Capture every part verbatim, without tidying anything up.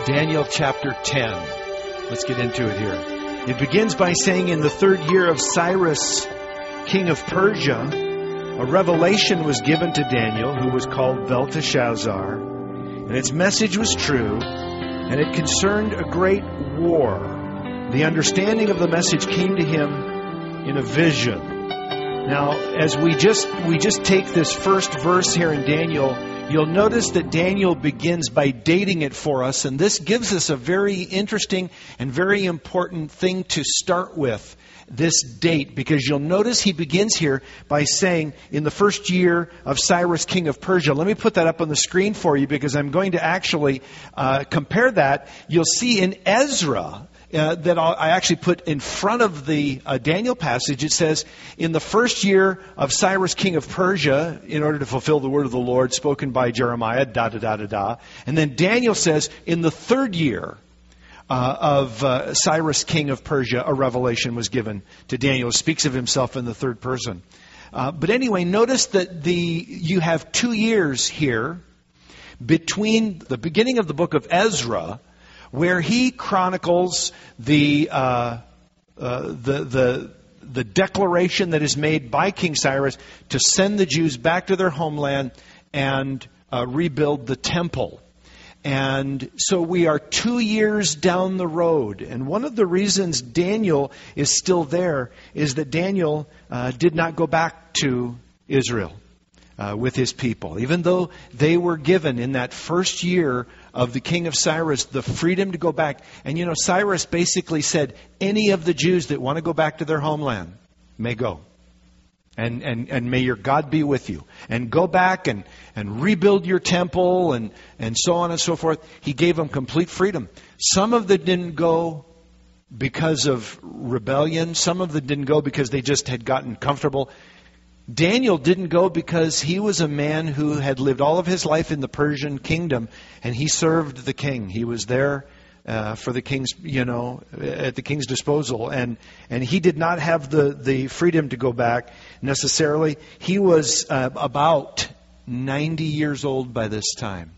Daniel chapter ten. Let's get into it here. It begins by saying, in the third year of Cyrus, king of Persia, a revelation was given to Daniel, who was called Belteshazzar, and its message was true, and it concerned a great war. The understanding of the message came to him in a vision. Now, as we just we just take this first verse here in Daniel, you'll notice that Daniel begins by dating it for us, and this gives us a very interesting and very important thing to start with, this date, because you'll notice he begins here by saying, in the first year of Cyrus, king of Persia. Let me put that up on the screen for you, because I'm going to actually uh, compare that. You'll see in Ezra, Uh, that I'll, I actually put in front of the uh, Daniel passage, it says, in the first year of Cyrus, king of Persia, in order to fulfill the word of the Lord spoken by Jeremiah, da da da da da. And then Daniel says, in the third year uh, of uh, Cyrus, king of Persia, a revelation was given to Daniel. It speaks of himself in the third person. Uh, but anyway, notice that the you have two years here between the beginning of the book of Ezra, where he chronicles the uh, uh, the the the declaration that is made by King Cyrus to send the Jews back to their homeland and uh, rebuild the temple. And so we are two years down the road. And one of the reasons Daniel is still there is that Daniel uh, did not go back to Israel uh, with his people, even though they were given in that first year of the king of Cyrus the freedom to go back. And you know, Cyrus basically said, any of the Jews that want to go back to their homeland may go. And and and may your God be with you. And go back and, and rebuild your temple and, and so on and so forth. He gave them complete freedom. Some of them didn't go because of rebellion. Some of them didn't go because they just had gotten comfortable. Daniel didn't go because he was a man who had lived all of his life in the Persian kingdom, and he served the king. He was there uh, for the king's, you know, at the king's disposal, and and he did not have the the freedom to go back necessarily. He was uh, about ninety years old by this time,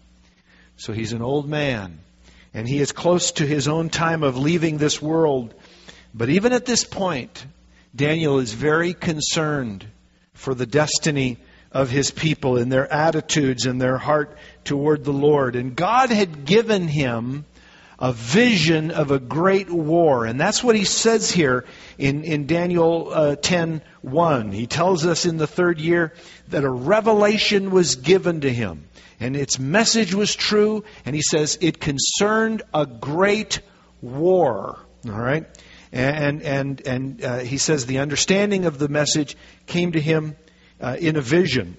so he's an old man, and he is close to his own time of leaving this world. But even at this point, Daniel is very concerned for the destiny of his people and their attitudes and their heart toward the Lord. And God had given him a vision of a great war. And that's what he says here in, in Daniel uh, ten one. He tells us in the third year that a revelation was given to him. And its message was true. And he says it concerned a great war. All right? And and and uh, he says the understanding of the message came to him uh, in a vision.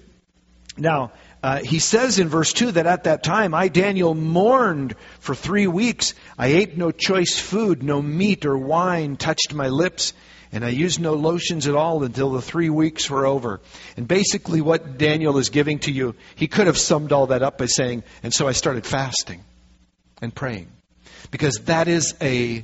Now, uh, he says in verse two that at that time, I, Daniel, mourned for three weeks. I ate no choice food, no meat or wine touched my lips, and I used no lotions at all until the three weeks were over. And basically what Daniel is giving to you, he could have summed all that up by saying, and so I started fasting and praying. Because that is a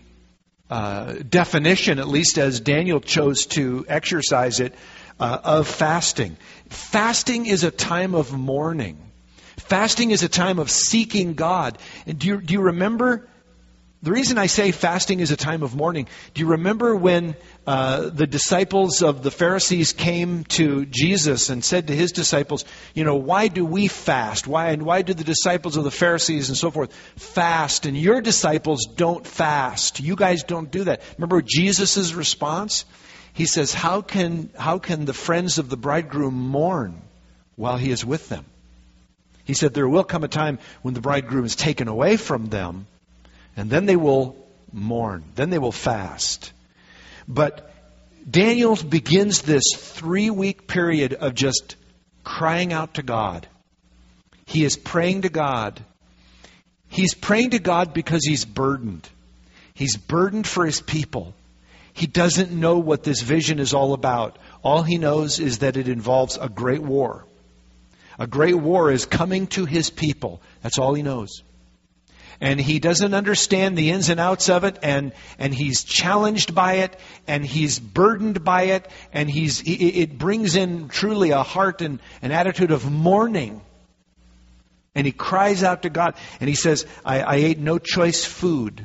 Uh, definition, at least as Daniel chose to exercise it, uh, of fasting. Fasting is a time of mourning. Fasting is a time of seeking God. And do you, do you remember, the reason I say fasting is a time of mourning, do you remember when uh, the disciples of the Pharisees came to Jesus and said to his disciples, you know, why do we fast? Why and why do the disciples of the Pharisees and so forth fast? And your disciples don't fast. You guys don't do that. Remember Jesus' response? He says, how can how can the friends of the bridegroom mourn while he is with them? He said, there will come a time when the bridegroom is taken away from them, and then they will mourn. Then they will fast. But Daniel begins this three-week period of just crying out to God. He is praying to God. He's praying to God because he's burdened. He's burdened for his people. He doesn't know what this vision is all about. All he knows is that it involves a great war. A great war is coming to his people. That's all he knows. And he doesn't understand the ins and outs of it, and, and he's challenged by it, and he's burdened by it, and he's it brings in truly a heart and an attitude of mourning. And he cries out to God, and he says, I, I ate no choice food.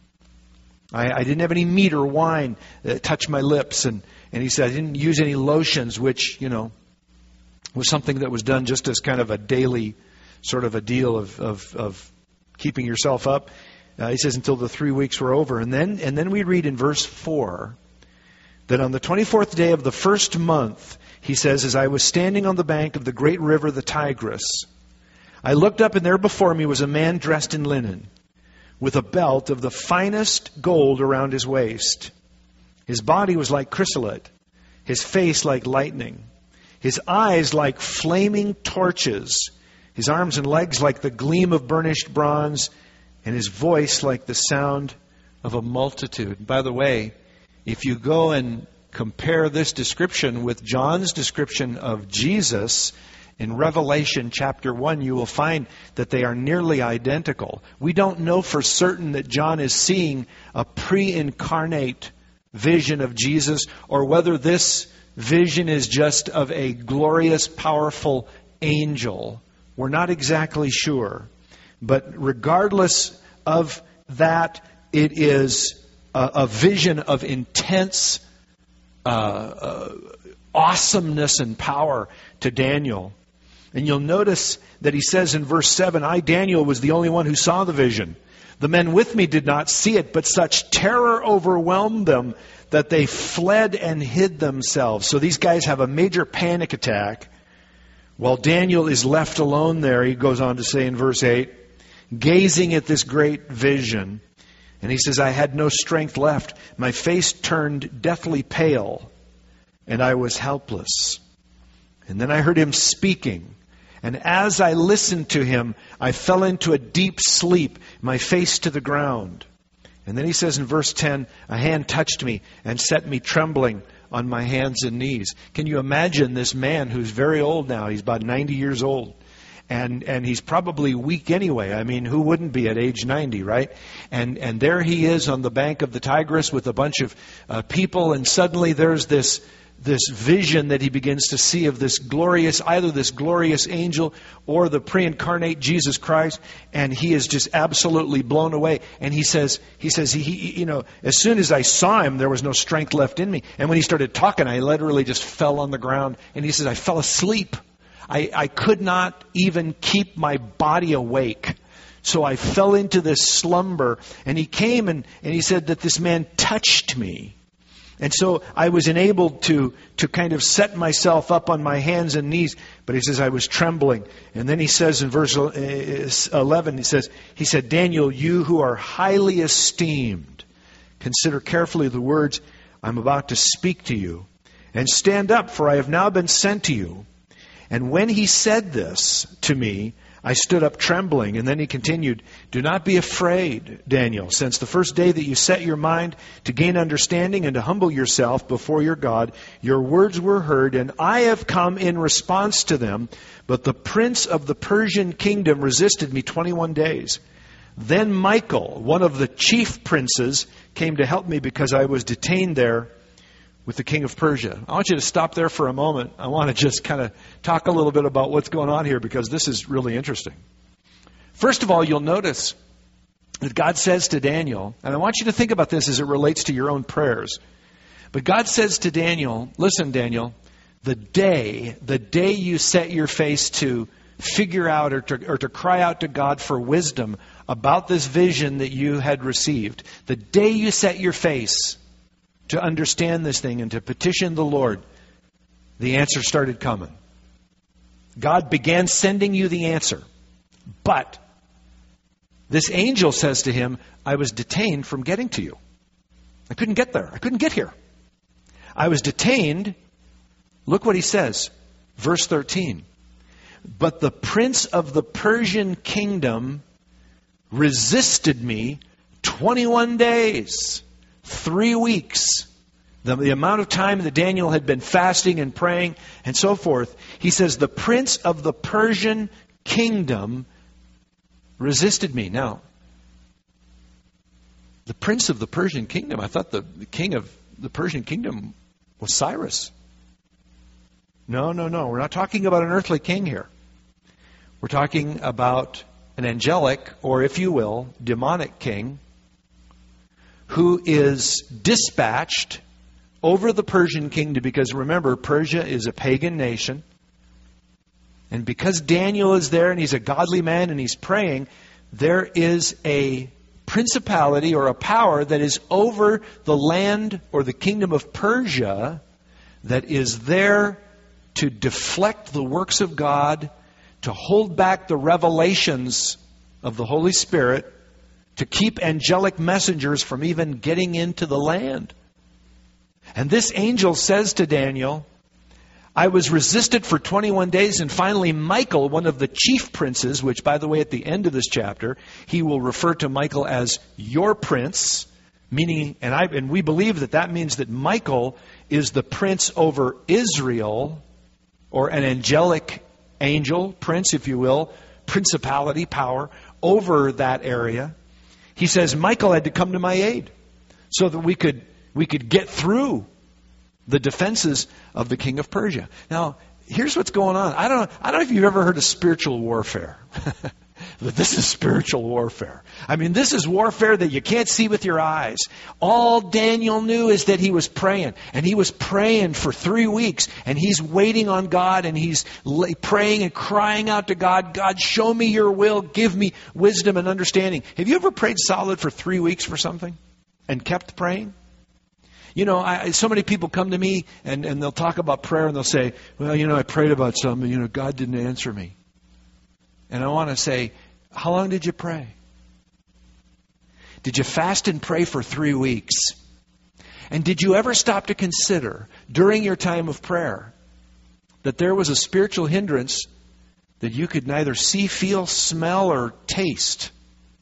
I, I didn't have any meat or wine that touched my lips. And, and he said, I didn't use any lotions, which, you know, was something that was done just as kind of a daily sort of a deal of, of, of keeping yourself up. Uh, he says, until the three weeks were over. And then, and then we read in verse four that on the twenty-fourth day of the first month, he says, as I was standing on the bank of the great river, the Tigris, I looked up, and there before me was a man dressed in linen, with a belt of the finest gold around his waist. His body was like chrysolite, his face like lightning, his eyes like flaming torches, his arms and legs like the gleam of burnished bronze, and his voice like the sound of a multitude. By the way, if you go and compare this description with John's description of Jesus in Revelation chapter one, you will find that they are nearly identical. We don't know for certain that John is seeing a pre-incarnate vision of Jesus, or whether this vision is just of a glorious, powerful angel. We're not exactly sure. But regardless of that, it is a, a vision of intense uh, uh, awesomeness and power to Daniel. And you'll notice that he says in verse seven, I, Daniel, was the only one who saw the vision. The men with me did not see it, but such terror overwhelmed them that they fled and hid themselves. So these guys have a major panic attack. While Daniel is left alone there, he goes on to say in verse eight, gazing at this great vision. And he says, I had no strength left. My face turned deathly pale, and I was helpless. And then I heard him speaking. And as I listened to him, I fell into a deep sleep, my face to the ground. And then he says in verse ten, a hand touched me and set me trembling on my hands and knees. Can you imagine this man who's very old now? He's about ninety years old. And and he's probably weak anyway. I mean, who wouldn't be at age ninety, right? And and there he is on the bank of the Tigris with a bunch of uh, people. And suddenly there's this this vision that he begins to see of this glorious, either this glorious angel or the pre-incarnate Jesus Christ, and he is just absolutely blown away. And he says, he says, he, he, you know, as soon as I saw him, there was no strength left in me. And when he started talking, I literally just fell on the ground. And he says, I fell asleep. I, I could not even keep my body awake. So I fell into this slumber. And he came and, and he said that this man touched me. And so I was enabled to, to kind of set myself up on my hands and knees. But he says I was trembling. And then he says in verse eleven, he says, he said, Daniel, you who are highly esteemed, consider carefully the words I'm about to speak to you. And stand up, for I have now been sent to you. And when he said this to me, I stood up trembling. And then he continued, do not be afraid, Daniel, since the first day that you set your mind to gain understanding and to humble yourself before your God, your words were heard, and I have come in response to them. But the prince of the Persian kingdom resisted me twenty-one days. Then Michael, one of the chief princes, came to help me because I was detained there with the king of Persia. I want you to stop there for a moment. I want to just kind of talk a little bit about what's going on here, because this is really interesting. First of all, you'll notice that God says to Daniel, and I want you to think about this as it relates to your own prayers. But God says to Daniel, listen, Daniel, the day, the day you set your face to figure out or to, or to cry out to God for wisdom about this vision that you had received, the day you set your face to understand this thing and to petition the Lord, the answer started coming. God began sending you the answer. But this angel says to him, I was detained from getting to you. I couldn't get there. I couldn't get here. I was detained. Look what he says. Verse thirteen. But the prince of the Persian kingdom resisted me twenty-one days. Three weeks, the, the amount of time that Daniel had been fasting and praying and so forth. He says, the prince of the Persian kingdom resisted me. Now, the prince of the Persian kingdom, I thought the, the king of the Persian kingdom was Cyrus. No, no, no. We're not talking about an earthly king here. We're talking about an angelic, or if you will, demonic king, who is dispatched over the Persian kingdom, because remember, Persia is a pagan nation. And because Daniel is there and he's a godly man and he's praying, there is a principality or a power that is over the land or the kingdom of Persia that is there to deflect the works of God, to hold back the revelations of the Holy Spirit, to keep angelic messengers from even getting into the land. And this angel says to Daniel, I was resisted for twenty-one days, and finally Michael, one of the chief princes, which, by the way, at the end of this chapter, he will refer to Michael as your prince, meaning, and I and we believe that that means that Michael is the prince over Israel, or an angelic angel, prince, if you will, principality, power, over that area. He says Michael had to come to my aid so that we could we could get through the defenses of the king of Persia. Now, here's what's going on. I don't, I don't know if you've ever heard of spiritual warfare. But this is spiritual warfare. I mean, this is warfare that you can't see with your eyes. All Daniel knew is that he was praying. And he was praying for three weeks. And he's waiting on God. And he's praying and crying out to God. God, show me your will. Give me wisdom and understanding. Have you ever prayed solid for three weeks for something? And kept praying? You know, I, so many people come to me and, and they'll talk about prayer and they'll say, well, you know, I prayed about something, you know, God didn't answer me. And I want to say, how long did you pray? Did you fast and pray for three weeks? And did you ever stop to consider during your time of prayer that there was a spiritual hindrance that you could neither see, feel, smell, or taste,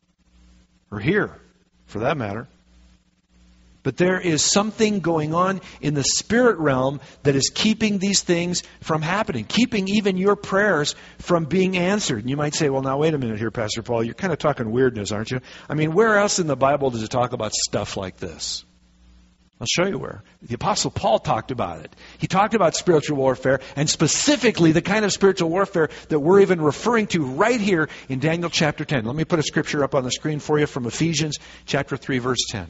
or hear, for that matter? But there is something going on in the spirit realm that is keeping these things from happening, keeping even your prayers from being answered. And you might say, well, now wait a minute here, Pastor Paul. You're kind of talking weirdness, aren't you? I mean, where else in the Bible does it talk about stuff like this? I'll show you where. The Apostle Paul talked about it. He talked about spiritual warfare, and specifically the kind of spiritual warfare that we're even referring to right here in Daniel chapter ten. Let me put a scripture up on the screen for you from Ephesians chapter three, verse ten.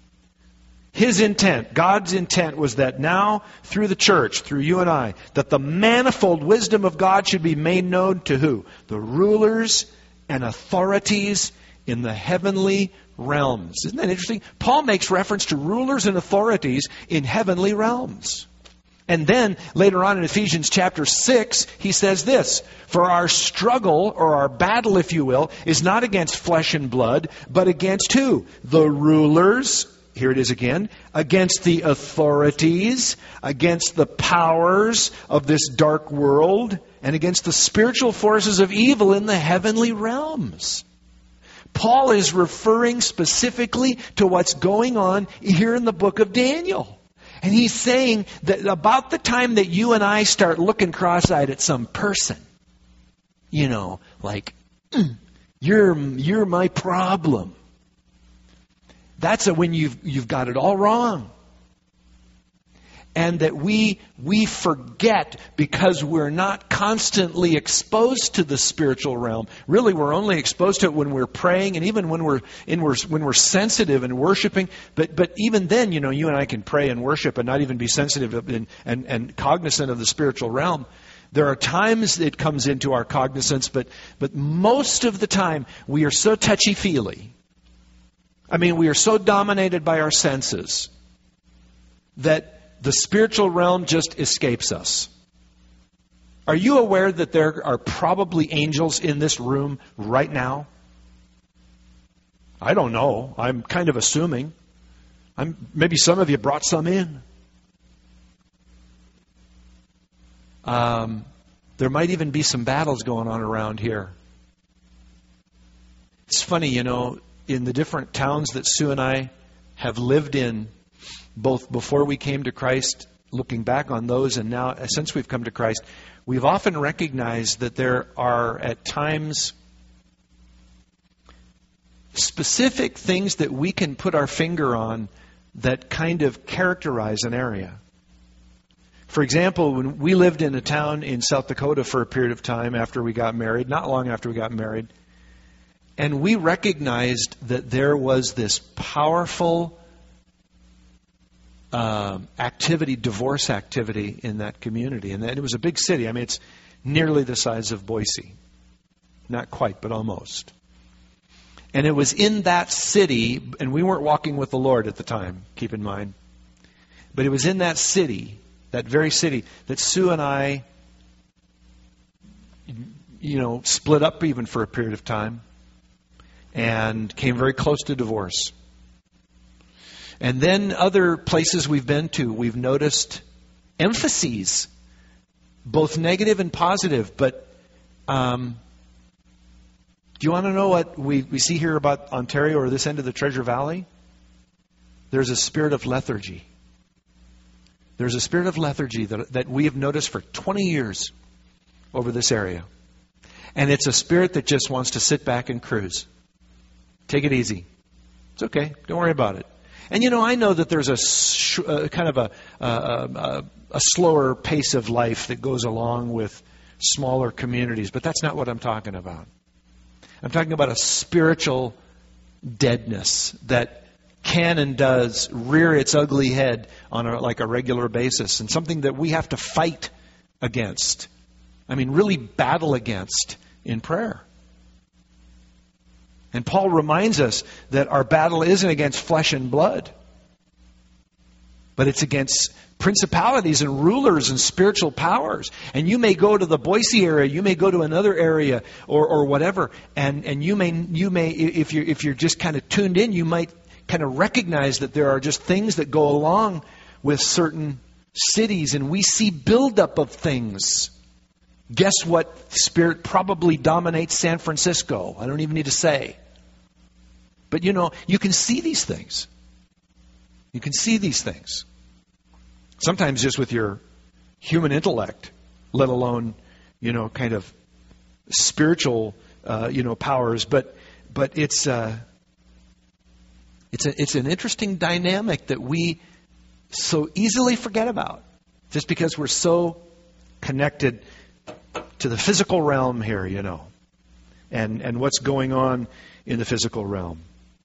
His intent, God's intent, was that now, through the church, through you and I, that the manifold wisdom of God should be made known to who? The rulers and authorities in the heavenly realms. Isn't that interesting? Paul makes reference to rulers and authorities in heavenly realms. And then, later on in Ephesians chapter six, he says this, for our struggle, or our battle, if you will, is not against flesh and blood, but against who? The rulers. Here it is again. Against the authorities, against the powers of this dark world, and against the spiritual forces of evil in the heavenly realms. Paul is referring specifically to what's going on here in the book of Daniel. And he's saying that about the time that you and I start looking cross-eyed at some person, you know, like, mm, you're, you're my problem. That's a, when you've you've got it all wrong. And that we we forget because we're not constantly exposed to the spiritual realm. Really, we're only exposed to it when we're praying, and even when we're in we're, when we're sensitive and worshiping. But but even then, you know, you and I can pray and worship and not even be sensitive and and, and cognizant of the spiritual realm. There are times it comes into our cognizance, but but most of the time we are so touchy-feely. I mean, we are so dominated by our senses that the spiritual realm just escapes us. Are you aware that there are probably angels in this room right now? I don't know. I'm kind of assuming. I'm, maybe some of you brought some in. Um, there might even be some battles going on around here. It's funny, you know, in the different towns that Sue and I have lived in, both before we came to Christ, looking back on those, and now since we've come to Christ, we've often recognized that there are at times specific things that we can put our finger on that kind of characterize an area. For example, when we lived in a town in South Dakota for a period of time after we got married, not long after we got married, and we recognized that there was this powerful uh, activity, divorce activity in that community. And it was a big city. I mean, it's nearly the size of Boise. Not quite, but almost. And it was in that city, and we weren't walking with the Lord at the time, keep in mind. But it was in that city, that very city, that Sue and I, you know, split up even for a period of time and came very close to divorce. And then other places we've been to, we've noticed emphases, both negative and positive. But um, do you want to know what we, we see here about Ontario or this end of the Treasure Valley? There's a spirit of lethargy. There's a spirit of lethargy that, that we have noticed for twenty years over this area. And it's a spirit that just wants to sit back and cruise. Take it easy. It's okay. Don't worry about it. And you know, I know that there's a sh- uh, kind of a, uh, a, a slower pace of life that goes along with smaller communities, but that's not what I'm talking about. I'm talking about a spiritual deadness that can and does rear its ugly head on a, like a regular basis, and something that we have to fight against. I mean, really battle against in prayer. And Paul reminds us that our battle isn't against flesh and blood, but it's against principalities and rulers and spiritual powers. And you may go to the Boise area, you may go to another area or, or whatever, and, and you may you may if you're if you're just kind of tuned in, you might kind of recognize that there are just things that go along with certain cities, and we see buildup of things. Guess what spirit probably dominates San Francisco? I don't even need to say. But you know, you can see these things. You can see these things. Sometimes just with your human intellect, let alone, you know, kind of spiritual, uh, you know, powers. But but it's uh, it's a, it's an interesting dynamic that we so easily forget about, just because we're so connected to the physical realm here, you know, and, and what's going on in the physical realm.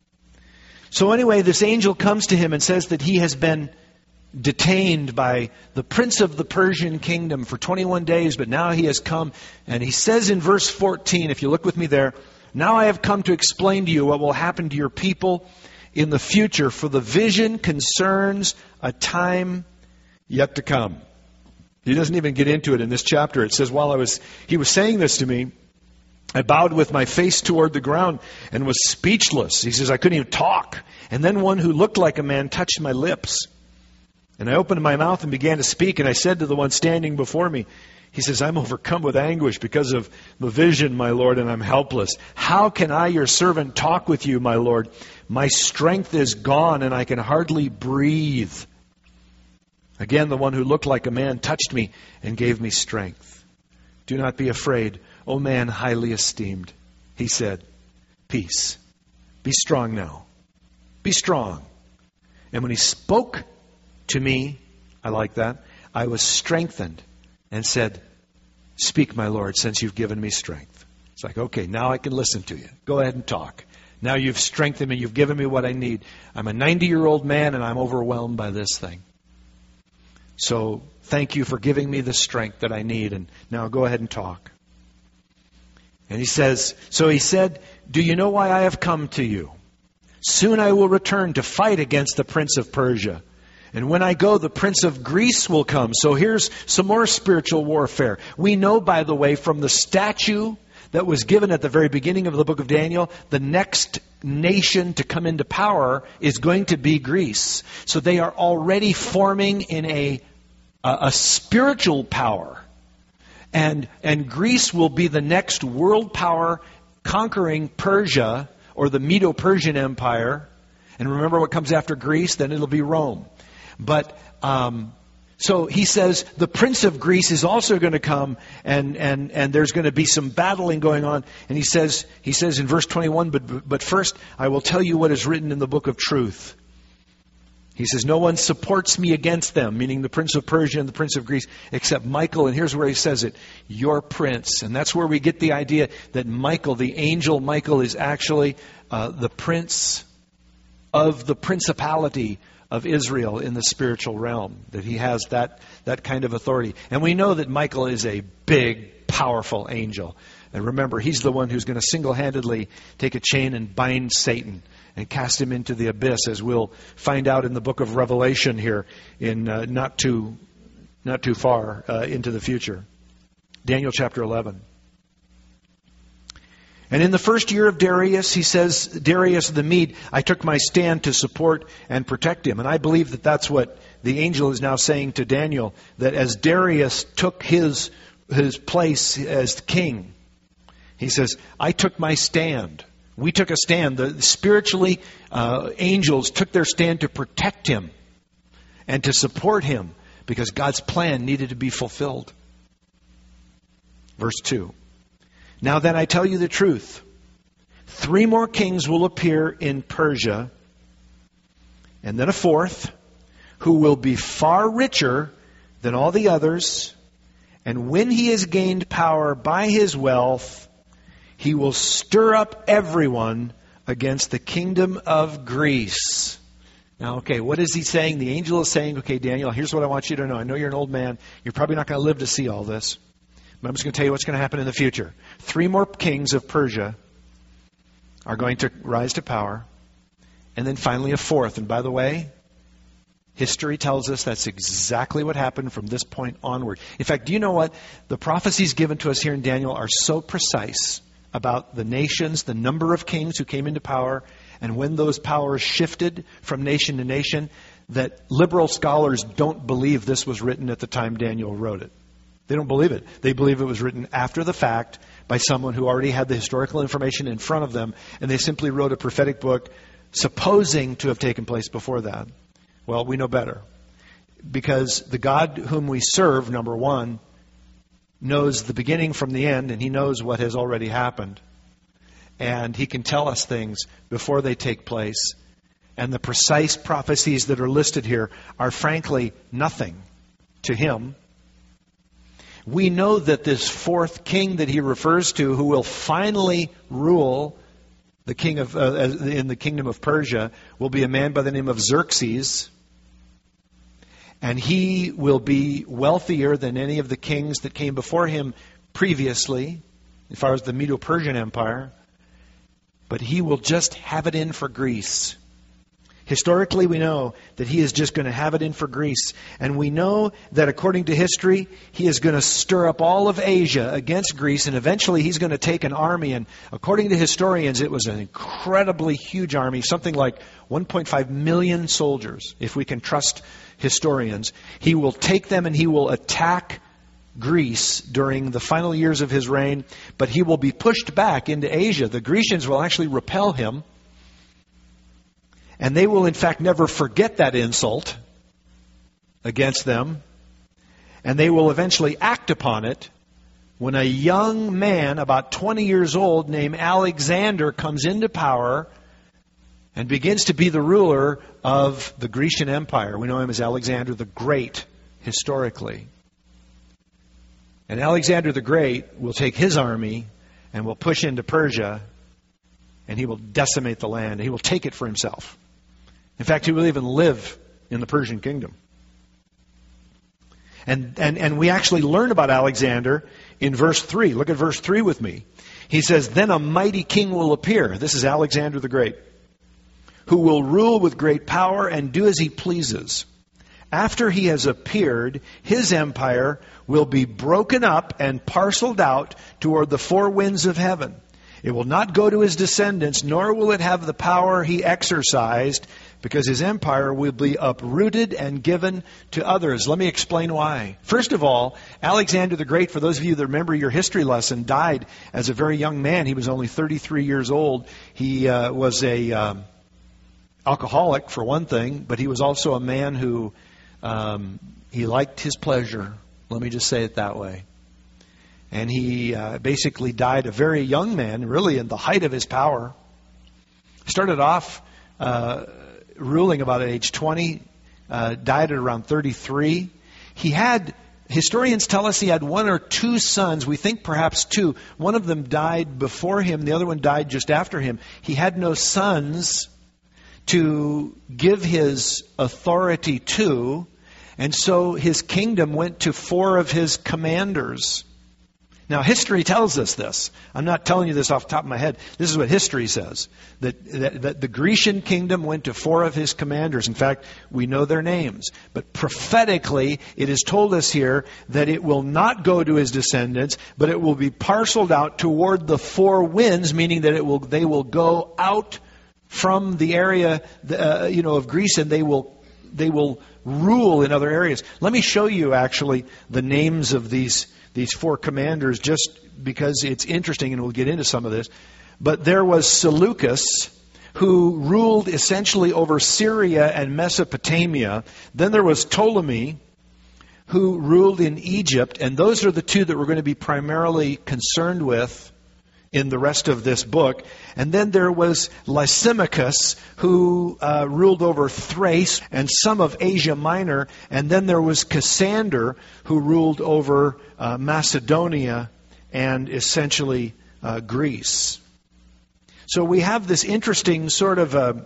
So anyway, this angel comes to him and says that he has been detained by the prince of the Persian kingdom for twenty-one days, but now he has come. And he says in verse fourteen, if you look with me there, "Now I have come to explain to you what will happen to your people in the future, for the vision concerns a time yet to come." He doesn't even get into it in this chapter. It says, while I was, he was saying this to me, I bowed with my face toward the ground and was speechless. He says, I couldn't even talk. And then one who looked like a man touched my lips. And I opened my mouth and began to speak. And I said to the one standing before me, he says, I'm overcome with anguish because of the vision, my Lord, and I'm helpless. How can I, your servant, talk with you, my Lord? My strength is gone and I can hardly breathe. Again, the one who looked like a man touched me and gave me strength. Do not be afraid, O man highly esteemed. He said, peace. Be strong now. Be strong. And when he spoke to me, I like that, I was strengthened and said, speak, my Lord, since you've given me strength. It's like, okay, now I can listen to you. Go ahead and talk. Now you've strengthened me. You've given me what I need. I'm a ninety-year-old man and I'm overwhelmed by this thing. So thank you for giving me the strength that I need. And now go ahead and talk. And he says, so he said, do you know why I have come to you? Soon I will return to fight against the prince of Persia. And when I go, the prince of Greece will come. So here's some more spiritual warfare. We know, by the way, from the statue that was given at the very beginning of the book of Daniel, the next nation to come into power is going to be Greece. So they are already forming in a, a, a spiritual power. And, and Greece will be the next world power, conquering Persia or the Medo-Persian Empire. And remember what comes after Greece? Then it'll be Rome. But um, so he says the prince of Greece is also going to come, and, and, and there's going to be some battling going on. And he says he says in verse twenty-one, but but first I will tell you what is written in the book of truth. He says, no one supports me against them, meaning the prince of Persia and the prince of Greece, except Michael. And here's where he says it, your prince. And that's where we get the idea that Michael, the angel Michael, is actually uh, the prince of the principality of Israel in the spiritual realm, that he has that, that kind of authority. And we know that Michael is a big, powerful angel. And remember, he's the one who's going to single-handedly take a chain and bind Satan and cast him into the abyss, as we'll find out in the book of Revelation here in uh, not too not too far uh, into the future. Daniel chapter eleven. And in the first year of Darius, he says, Darius the Mede, I took my stand to support and protect him. And I believe that that's what the angel is now saying to Daniel, that as Darius took his, his place as king, he says, I took my stand. We took a stand. The spiritually, uh, angels took their stand to protect him and to support him because God's plan needed to be fulfilled. Verse two. Now then I tell you the truth. Three more kings will appear in Persia, and then a fourth, who will be far richer than all the others. And when he has gained power by his wealth, he will stir up everyone against the kingdom of Greece. Now, okay, what is he saying? The angel is saying, okay, Daniel, here's what I want you to know. I know you're an old man. You're probably not going to live to see all this. But I'm just going to tell you what's going to happen in the future. Three more kings of Persia are going to rise to power. And then finally a fourth. And by the way, history tells us that's exactly what happened from this point onward. In fact, do you know what? The prophecies given to us here in Daniel are so precise about the nations, the number of kings who came into power, and when those powers shifted from nation to nation, that liberal scholars don't believe this was written at the time Daniel wrote it. They don't believe it. They believe it was written after the fact by someone who already had the historical information in front of them, and they simply wrote a prophetic book supposing to have taken place before that. Well, we know better. Because the God whom we serve, number one, knows the beginning from the end, and he knows what has already happened. And he can tell us things before they take place. And the precise prophecies that are listed here are frankly nothing to him. We know that this fourth king that he refers to, who will finally rule the king of uh, in the kingdom of Persia, will be a man by the name of Xerxes. And he will be wealthier than any of the kings that came before him previously, as far as the Medo-Persian Empire. But he will just have it in for Greece. Historically, we know that he is just going to have it in for Greece. And we know that according to history, he is going to stir up all of Asia against Greece. And eventually he's going to take an army. And according to historians, it was an incredibly huge army, something like one point five million soldiers, if we can trust historians. He will take them and he will attack Greece during the final years of his reign. But he will be pushed back into Asia. The Grecians will actually repel him. And they will, in fact, never forget that insult against them. And they will eventually act upon it when a young man, about twenty years old, named Alexander, comes into power and begins to be the ruler of the Grecian Empire. We know him as Alexander the Great, historically. And Alexander the Great will take his army and will push into Persia, and he will decimate the land. He will take it for himself. In fact, he will even live in the Persian kingdom. And, and, and we actually learn about Alexander in verse three. Look at verse three with me. He says, then a mighty king will appear. This is Alexander the Great, who will rule with great power and do as he pleases. After he has appeared, his empire will be broken up and parceled out toward the four winds of heaven. It will not go to his descendants, nor will it have the power he exercised, because his empire will be uprooted and given to others. Let me explain why. First of all, Alexander the Great, for those of you that remember your history lesson, died as a very young man. He was only thirty-three years old. He uh, was a um, alcoholic, for one thing, but he was also a man who um, he liked his pleasure. Let me just say it that way. And he uh, basically died a very young man, really in the height of his power. Started off uh, ruling about at age twenty, uh, died at around thirty-three. He had, historians tell us he had one or two sons. We think perhaps two. One of them died before him. The other one died just after him. He had no sons to give his authority to. And so his kingdom went to four of his commanders. Now, history tells us this. I'm not telling you this off the top of my head. This is what history says. That, that, that the Grecian kingdom went to four of his commanders. In fact, we know their names. But prophetically, it is told us here that it will not go to his descendants, but it will be parceled out toward the four winds, meaning that it will they will go out from the area uh, you know, of Greece, and they will they will rule in other areas. Let me show you actually the names of these These four commanders, just because it's interesting, and we'll get into some of this. But there was Seleucus, who ruled essentially over Syria and Mesopotamia. Then there was Ptolemy, who ruled in Egypt. And those are the two that we're going to be primarily concerned with in the rest of this book. And then there was Lysimachus, who uh, ruled over Thrace and some of Asia Minor. And then there was Cassander, who ruled over uh, Macedonia and essentially uh, Greece. So we have this interesting sort of a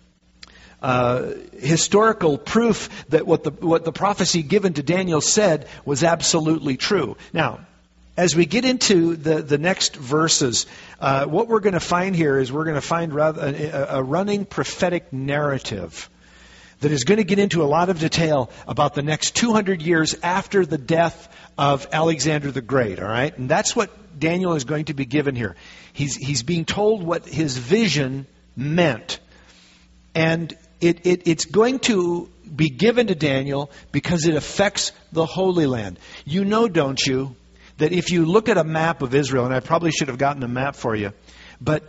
uh, historical proof that what the what the prophecy given to Daniel said was absolutely true. Now, as we get into the, the next verses, uh, what we're going to find here is we're going to find rather a, a running prophetic narrative that is going to get into a lot of detail about the next two hundred years after the death of Alexander the Great. All right, and that's what Daniel is going to be given here. He's he's being told what his vision meant, and it, it it's going to be given to Daniel because it affects the Holy Land. You know, don't you, that if you look at a map of Israel, and I probably should have gotten a map for you, but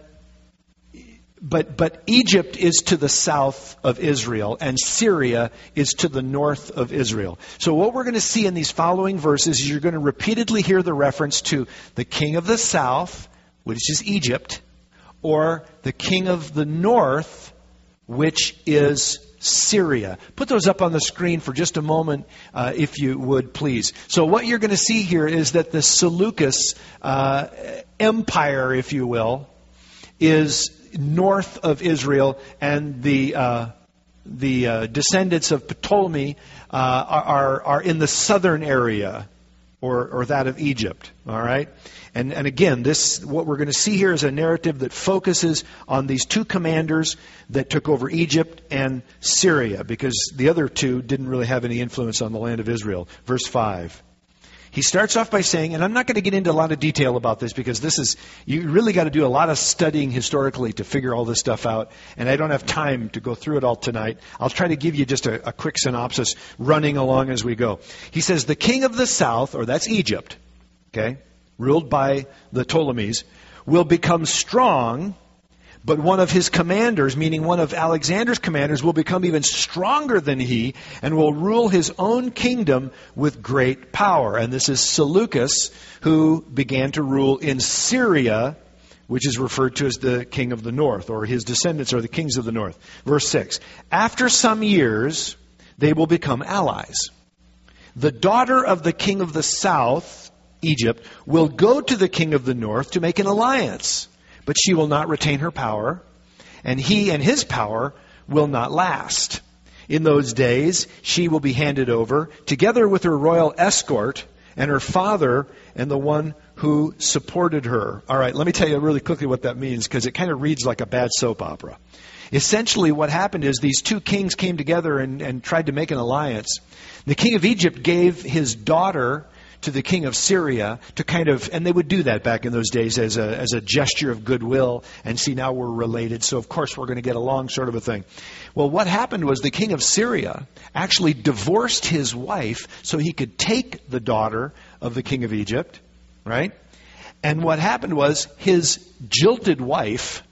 but but Egypt is to the south of Israel, and Syria is to the north of Israel. So what we're going to see in these following verses is you're going to repeatedly hear the reference to the king of the south, which is Egypt, or the king of the north, which is Syria. Put those up on the screen for just a moment, uh, if you would, please. So what you're going to see here is that the Seleucus uh, empire, if you will, is north of Israel, and the uh, the uh, descendants of Ptolemy uh, are are in the southern area, or or that of Egypt. All right. And, and again, this what we're going to see here is a narrative that focuses on these two commanders that took over Egypt and Syria, because the other two didn't really have any influence on the land of Israel. Verse five. He starts off by saying, and I'm not going to get into a lot of detail about this because this is, you really got to do a lot of studying historically to figure all this stuff out, and I don't have time to go through it all tonight. I'll try to give you just a, a quick synopsis running along as we go. He says, the king of the south, or that's Egypt, okay, ruled by the Ptolemies, will become strong, but one of his commanders, meaning one of Alexander's commanders, will become even stronger than he and will rule his own kingdom with great power. And this is Seleucus, who began to rule in Syria, which is referred to as the king of the north, or his descendants are the kings of the north. Verse six, after some years, they will become allies. The daughter of the king of the south, Egypt, will go to the king of the north to make an alliance. But she will not retain her power, and he and his power will not last. In those days, she will be handed over, together with her royal escort, and her father, and the one who supported her. All right, let me tell you really quickly what that means, because it kind of reads like a bad soap opera. Essentially, what happened is these two kings came together and, and tried to make an alliance. The king of Egypt gave his daughter to the king of Syria to kind of, and they would do that back in those days as a as a gesture of goodwill, and see, now we're related, so of course we're going to get along, sort of a thing. Well, what happened was the king of Syria actually divorced his wife so he could take the daughter of the king of Egypt, right? And what happened was his jilted wife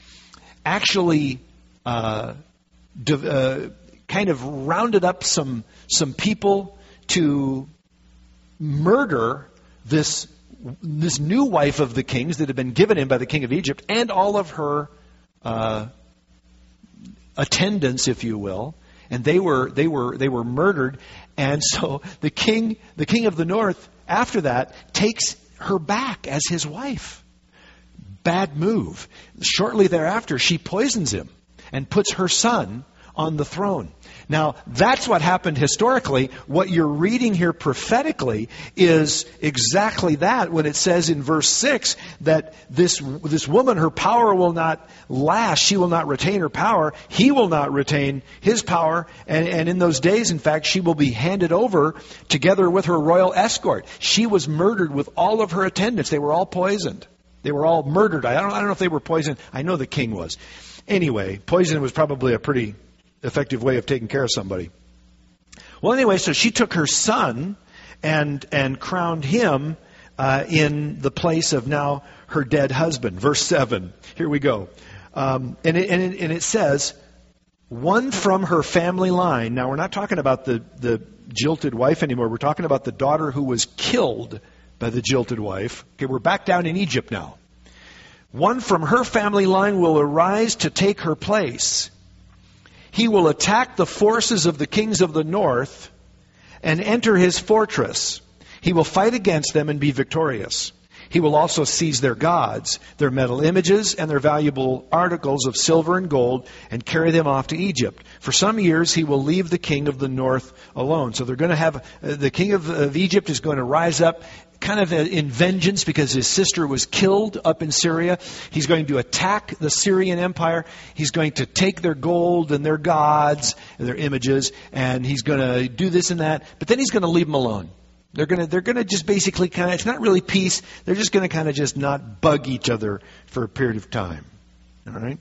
actually uh, div- uh, kind of rounded up some some people to murder this this new wife of the king's that had been given him by the king of Egypt, and all of her uh, attendants, if you will, and they were they were they were murdered. And so the king, the king of the north, after that, takes her back as his wife. Bad move. Shortly thereafter, she poisons him and puts her son on the throne. Now, that's what happened historically. What you're reading here prophetically is exactly that when it says in verse six that this, this woman, her power will not last. She will not retain her power. He will not retain his power. And, and in those days, in fact, she will be handed over together with her royal escort. She was murdered with all of her attendants. They were all poisoned. They were all murdered. I don't, I don't know if they were poisoned. I know the king was. Anyway, poison was probably a pretty effective way of taking care of somebody. Well, anyway, so she took her son and and crowned him uh, in the place of now her dead husband. Verse seven. Here we go. Um, and, it, and, it, and it says, one from her family line. Now, we're not talking about the, the jilted wife anymore. We're talking about the daughter who was killed by the jilted wife. Okay, we're back down in Egypt now. One from her family line will arise to take her place. He will attack the forces of the kings of the north and enter his fortress. He will fight against them and be victorious. He will also seize their gods, their metal images, and their valuable articles of silver and gold, and carry them off to Egypt. For some years he will leave the king of the north alone. So they're going to have, uh, the king of, of Egypt is going to rise up kind of in vengeance because his sister was killed up in Syria. He's going to attack the Syrian Empire. He's going to take their gold and their gods and their images, and he's going to do this and that. But then he's going to leave them alone. They're going to they're going to just basically kind of, it's not really peace. They're just going to kind of just not bug each other for a period of time. All right?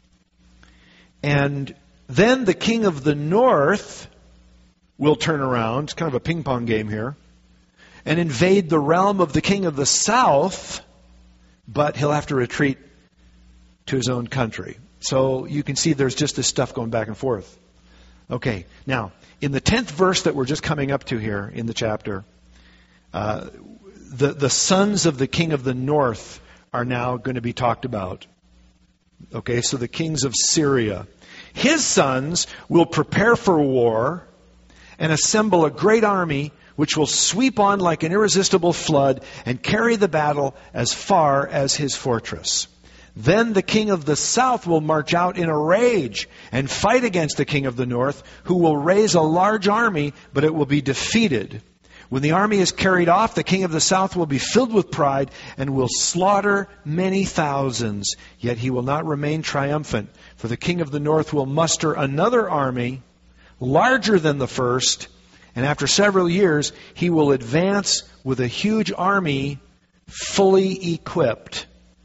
And then the king of the north will turn around. It's kind of a ping pong game here. And invade the realm of the king of the south, but he'll have to retreat to his own country. So you can see there's just this stuff going back and forth. Okay, now, in the tenth verse that we're just coming up to here in the chapter, uh, the, the sons of the king of the north are now going to be talked about. Okay, so the kings of Syria. His sons will prepare for war and assemble a great army which will sweep on like an irresistible flood and carry the battle as far as his fortress. Then the king of the south will march out in a rage and fight against the king of the north, who will raise a large army, but it will be defeated. When the army is carried off, the king of the south will be filled with pride and will slaughter many thousands. Yet he will not remain triumphant, for the king of the north will muster another army larger than the first, and after several years, he will advance with a huge army fully equipped.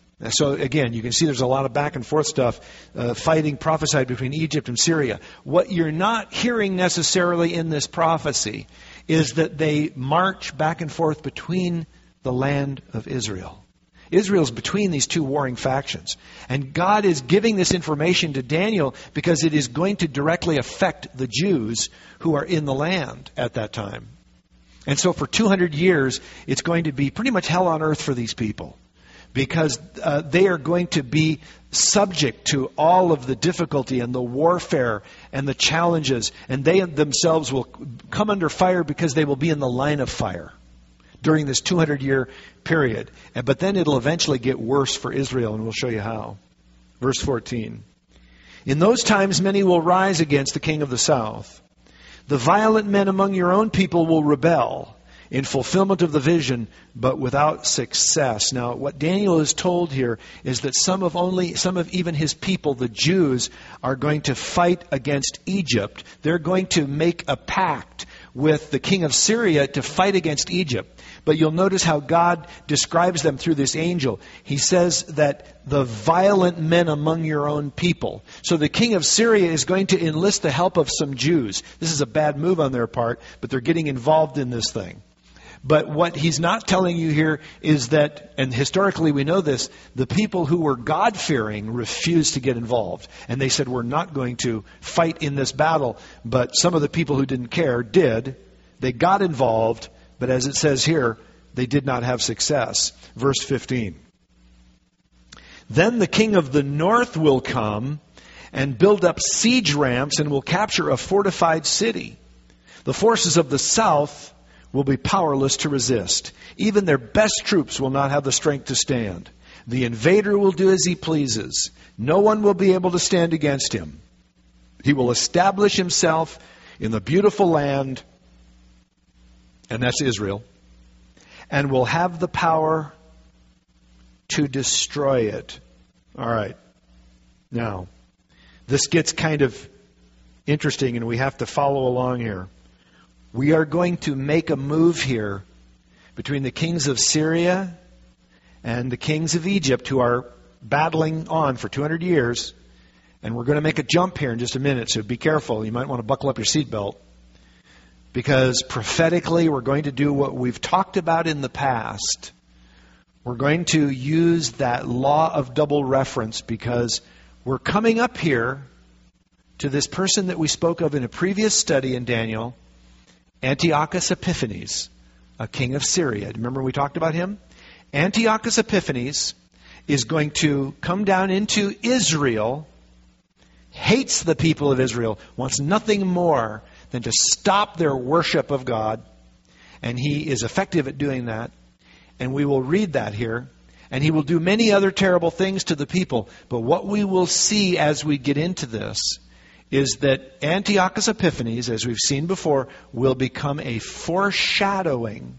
So again, you can see there's a lot of back and forth stuff, uh, fighting prophesied between Egypt and Syria. What you're not hearing necessarily in this prophecy is that they march back and forth between the land of Israel. Israel's between these two warring factions. And God is giving this information to Daniel because it is going to directly affect the Jews who are in the land at that time. And so for two hundred years, it's going to be pretty much hell on earth for these people, because uh, they are going to be subject to all of the difficulty and the warfare and the challenges, and they themselves will come under fire because they will be in the line of fire during this two hundred year period. But then it'll eventually get worse for Israel, and we'll show you how. Verse fourteen. In those times many will rise against the king of the south. The violent men among your own people will rebel in fulfillment of the vision, but without success. Now, what Daniel is told here is that some of only, some of even his people, the Jews, are going to fight against Egypt. They're going to make a pact with the king of Syria to fight against Egypt. But you'll notice how God describes them through this angel. He says that the violent men among your own people. So the king of Syria is going to enlist the help of some Jews. This is a bad move on their part, but they're getting involved in this thing. But what he's not telling you here is that, and historically we know this, the people who were God-fearing refused to get involved. And they said, we're not going to fight in this battle. But some of the people who didn't care did. They got involved, but as it says here, they did not have success. Verse fifteen. Then the king of the north will come and build up siege ramps and will capture a fortified city. The forces of the south will be powerless to resist. Even their best troops will not have the strength to stand. The invader will do as he pleases. No one will be able to stand against him. He will establish himself in the beautiful land, and that's Israel, and will have the power to destroy it. All right. Now, this gets kind of interesting, and we have to follow along here. We are going to make a move here between the kings of Syria and the kings of Egypt, who are battling on for two hundred years. And we're going to make a jump here in just a minute, so be careful. You might want to buckle up your seatbelt. Because prophetically, we're going to do what we've talked about in the past. We're going to use that law of double reference, because we're coming up here to this person that we spoke of in a previous study in Daniel, Antiochus Epiphanes, a king of Syria. Remember we talked about him? Antiochus Epiphanes is going to come down into Israel, hates the people of Israel, wants nothing more than to stop their worship of God. And he is effective at doing that. And we will read that here. And he will do many other terrible things to the people. But what we will see as we get into this is that Antiochus Epiphanes, as we've seen before, will become a foreshadowing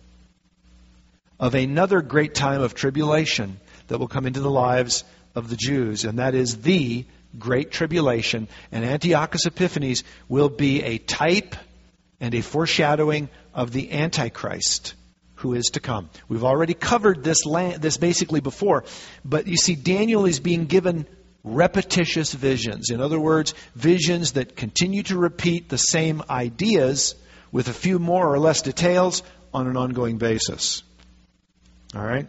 of another great time of tribulation that will come into the lives of the Jews. And that is the Great Tribulation. And Antiochus Epiphanes will be a type and a foreshadowing of the Antichrist who is to come. We've already covered this land, this basically before. But you see, Daniel is being given repetitious visions. In other words, visions that continue to repeat the same ideas with a few more or less details on an ongoing basis. All right?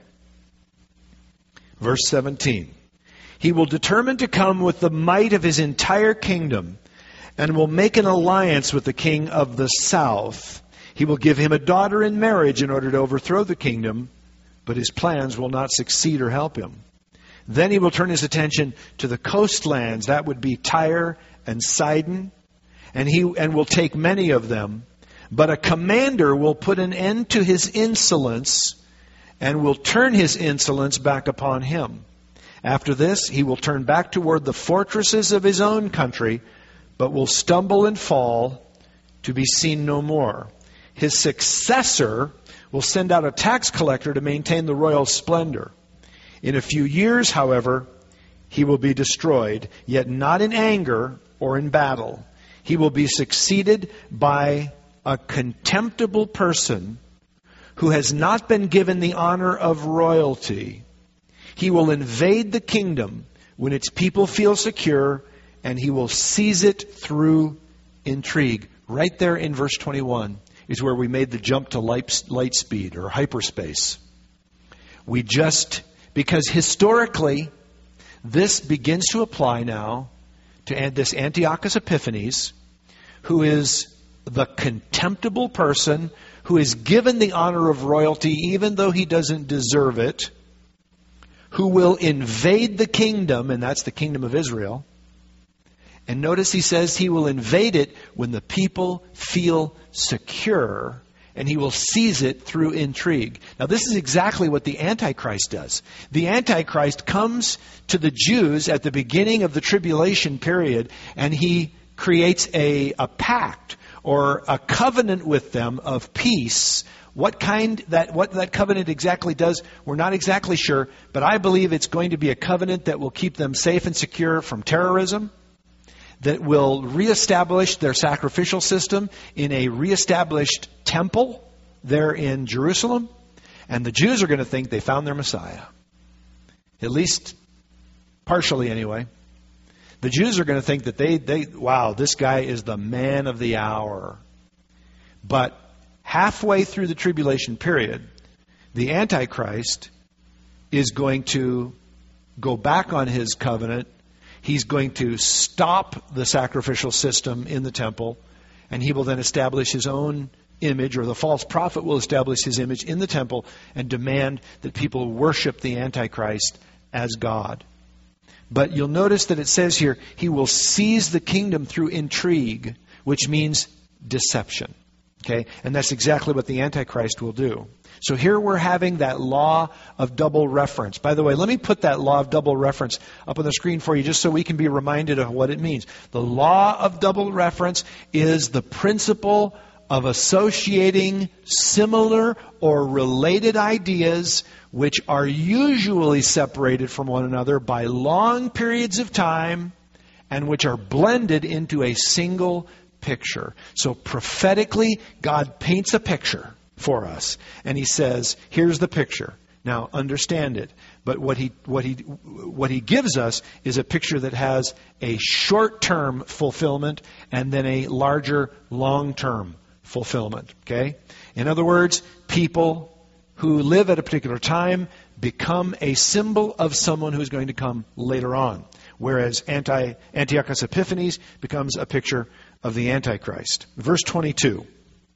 Verse seventeen. He will determine to come with the might of his entire kingdom and will make an alliance with the king of the south. He will give him a daughter in marriage in order to overthrow the kingdom, but his plans will not succeed or help him. Then he will turn his attention to the coastlands. That would be Tyre and Sidon, and he and will take many of them. But a commander will put an end to his insolence and will turn his insolence back upon him. After this, he will turn back toward the fortresses of his own country, but will stumble and fall to be seen no more. His successor will send out a tax collector to maintain the royal splendor. In a few years, however, he will be destroyed, yet not in anger or in battle. He will be succeeded by a contemptible person who has not been given the honor of royalty. He will invade the kingdom when its people feel secure, and he will seize it through intrigue. Right there in verse twenty-one is where we made the jump to light, light speed or hyperspace. We just, because historically, this begins to apply now to this Antiochus Epiphanes, who is the contemptible person who is given the honor of royalty even though he doesn't deserve it, who will invade the kingdom, and that's the kingdom of Israel. And notice he says he will invade it when the people feel secure, and he will seize it through intrigue. Now this is exactly what the Antichrist does. The Antichrist comes to the Jews at the beginning of the tribulation period, and he creates a, a pact or a covenant with them of peace. What kind that what that covenant exactly does, we're not exactly sure, but I believe it's going to be a covenant that will keep them safe and secure from terrorism, that will reestablish their sacrificial system in a reestablished temple there in Jerusalem, and the Jews are going to think they found their Messiah. At least partially anyway. The Jews are going to think that they, they wow, this guy is the man of the hour. But halfway through the tribulation period, the Antichrist is going to go back on his covenant. He's going to stop the sacrificial system in the temple, and he will then establish his own image, or the false prophet will establish his image in the temple and demand that people worship the Antichrist as God. But you'll notice that it says here, he will seize the kingdom through intrigue, which means deception. Okay? And that's exactly what the Antichrist will do. So here we're having that law of double reference. By the way, let me put that law of double reference up on the screen for you just so we can be reminded of what it means. The law of double reference is the principle of associating similar or related ideas which are usually separated from one another by long periods of time and which are blended into a single picture. So prophetically, God paints a picture for us. And he says, here's the picture. Now understand it. But what he what he what he gives us is a picture that has a short-term fulfillment and then a larger long-term fulfillment. Okay? In other words, people who live at a particular time become a symbol of someone who's going to come later on. Whereas Anti, Antiochus Epiphanes becomes a picture of the Antichrist. Verse twenty-two.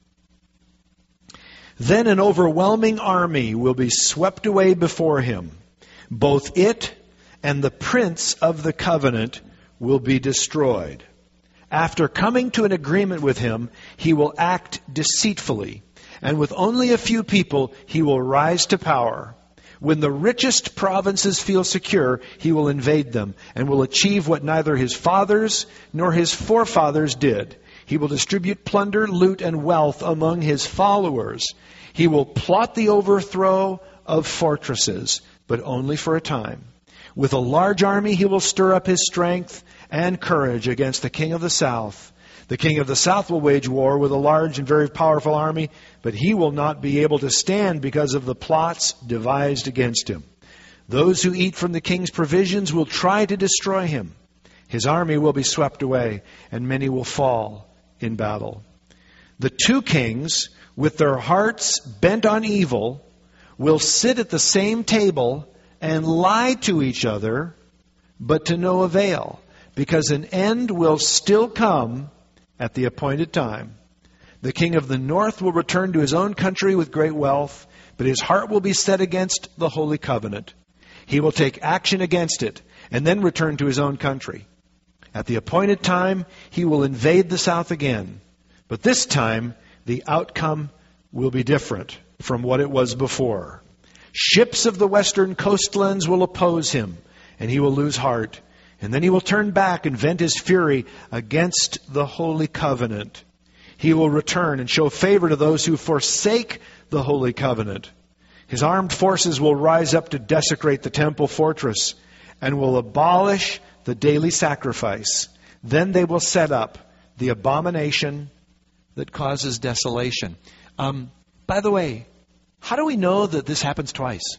Then an overwhelming army will be swept away before him. Both it and the prince of the covenant will be destroyed. After coming to an agreement with him, he will act deceitfully, and with only a few people, he will rise to power. When the richest provinces feel secure, he will invade them and will achieve what neither his fathers nor his forefathers did. He will distribute plunder, loot, and wealth among his followers. He will plot the overthrow of fortresses, but only for a time. With a large army, he will stir up his strength and courage against the king of the south. The king of the south will wage war with a large and very powerful army, but he will not be able to stand because of the plots devised against him. Those who eat from the king's provisions will try to destroy him. His army will be swept away, and many will fall in battle. The two kings, with their hearts bent on evil, will sit at the same table and lie to each other, but to no avail, because an end will still come at the appointed time. The king of the north will return to his own country with great wealth, but his heart will be set against the holy covenant. He will take action against it, and then return to his own country. At the appointed time, he will invade the south again. But this time, the outcome will be different from what it was before. Ships of the western coastlands will oppose him, and he will lose heart. And then he will turn back and vent his fury against the holy covenant. He will return and show favor to those who forsake the holy covenant. His armed forces will rise up to desecrate the temple fortress and will abolish the daily sacrifice. Then they will set up the abomination that causes desolation. Um, by the way, how do we know that this happens twice?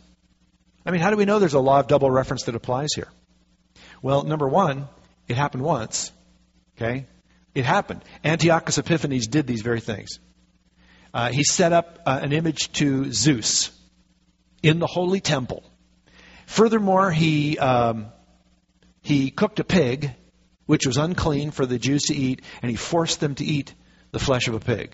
I mean, how do we know there's a law of double reference that applies here? Well, number one, it happened once. Okay? It happened. Antiochus Epiphanes did these very things. Uh, he set up uh, an image to Zeus in the holy temple. Furthermore, he um, he cooked a pig, which was unclean for the Jews to eat, and he forced them to eat the flesh of a pig.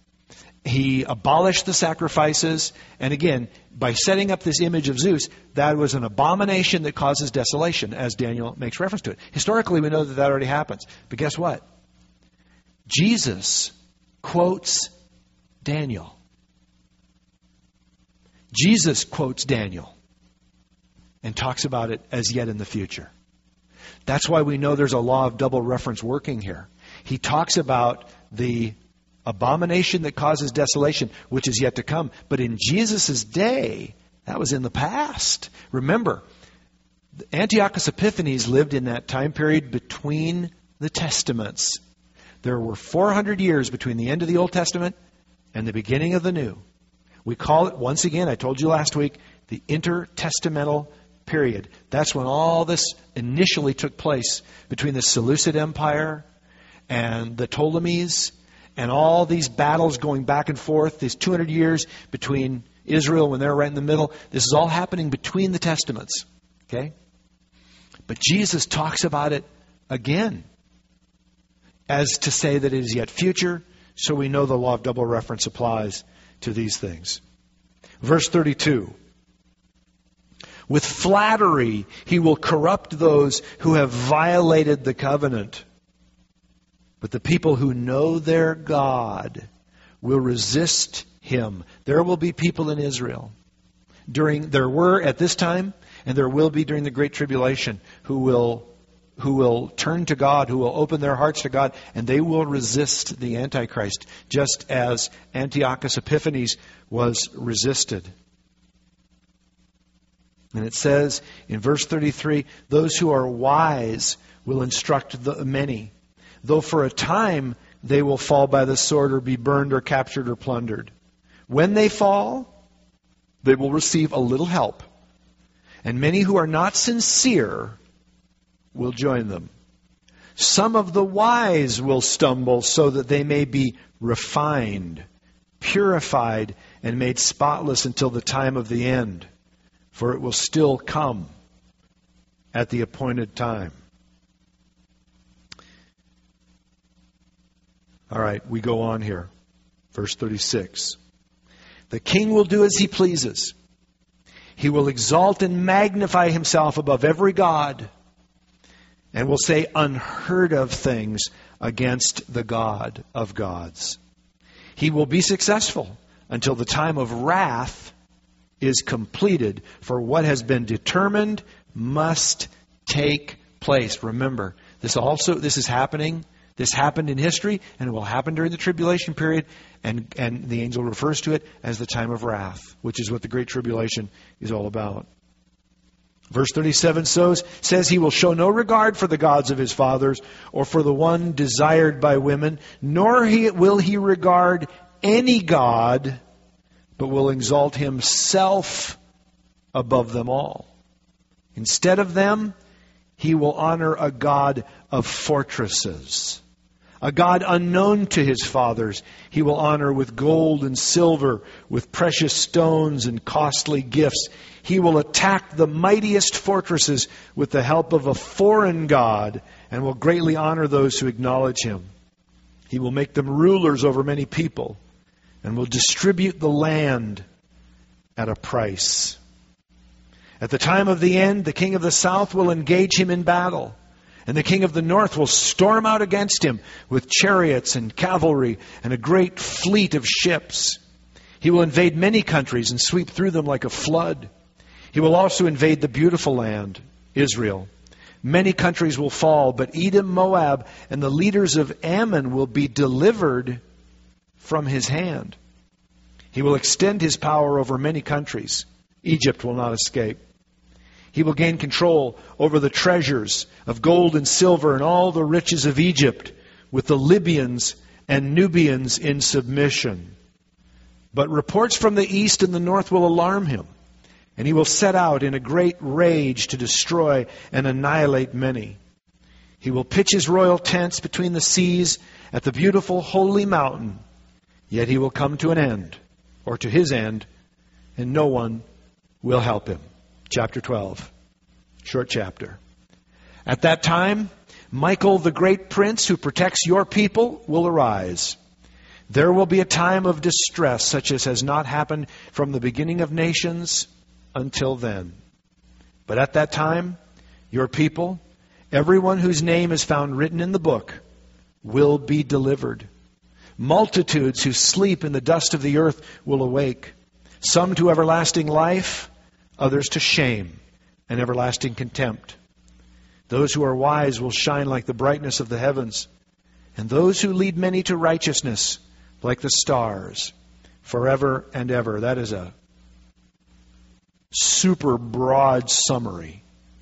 He abolished the sacrifices, and again, by setting up this image of Zeus, that was an abomination that causes desolation, as Daniel makes reference to it. Historically, we know that that already happens. But guess what? Jesus quotes Daniel. Jesus quotes Daniel and talks about it as yet in the future. That's why we know there's a law of double reference working here. He talks about the abomination that causes desolation, which is yet to come. But in Jesus' day, that was in the past. Remember, Antiochus Epiphanes lived in that time period between the Testaments. There were four hundred years between the end of the Old Testament and the beginning of the New. We call it, once again, I told you last week, the intertestamental period. That's when all this initially took place between the Seleucid Empire and the Ptolemies, and all these battles going back and forth, these two hundred years between Israel when they're right in the middle. This is all happening between the Testaments. Okay? But Jesus talks about it again as to say that it is yet future, so we know the law of double reference applies to these things. Verse thirty-two. With flattery, he will corrupt those who have violated the covenant. But the people who know their God will resist him. There will be people in Israel. During there were at this time, and there will be during the Great Tribulation, who will who will turn to God, who will open their hearts to God, and they will resist the Antichrist, just as Antiochus Epiphanes was resisted. And it says in verse thirty-three, those who are wise will instruct the many, though for a time they will fall by the sword or be burned or captured or plundered. When they fall, they will receive a little help, and many who are not sincere will join them. Some of the wise will stumble so that they may be refined, purified, and made spotless until the time of the end. For it will still come at the appointed time. All right, we go on here. Verse thirty-six. The king will do as he pleases. He will exalt and magnify himself above every god, and will say unheard of things against the God of gods. He will be successful until the time of wrath is completed, for what has been determined must take place. Remember, this also this is happening. This happened in history, and it will happen during the tribulation period, and, and the angel refers to it as the time of wrath, which is what the Great Tribulation is all about. Verse thirty-seven shows, says he will show no regard for the gods of his fathers or for the one desired by women, nor he, will he regard any god, but will exalt himself above them all. Instead of them, he will honor a god of fortresses. A god unknown to his fathers, he will honor with gold and silver, with precious stones and costly gifts. He will attack the mightiest fortresses with the help of a foreign god, and will greatly honor those who acknowledge him. He will make them rulers over many people, and will distribute the land at a price. At the time of the end, the king of the south will engage him in battle, and the king of the north will storm out against him with chariots and cavalry and a great fleet of ships. He will invade many countries and sweep through them like a flood. He will also invade the beautiful land, Israel. Many countries will fall, but Edom, Moab, and the leaders of Ammon will be delivered from his hand. He will extend his power over many countries. Egypt will not escape. He will gain control over the treasures of gold and silver and all the riches of Egypt, with the Libyans and Nubians in submission. But reports from the east and the north will alarm him, and he will set out in a great rage to destroy and annihilate many. He will pitch his royal tents between the seas at the beautiful holy mountain, yet he will come to an end, or to his end, and no one will help him. Chapter twelve. Short chapter. At that time, Michael, the great prince who protects your people, will arise. There will be a time of distress such as has not happened from the beginning of nations until then. But at that time, your people, everyone whose name is found written in the book, will be delivered. Multitudes who sleep in the dust of the earth will awake, some to everlasting life, others to shame and everlasting contempt. Those who are wise will shine like the brightness of the heavens, and those who lead many to righteousness like the stars, forever and ever. That is a super broad summary.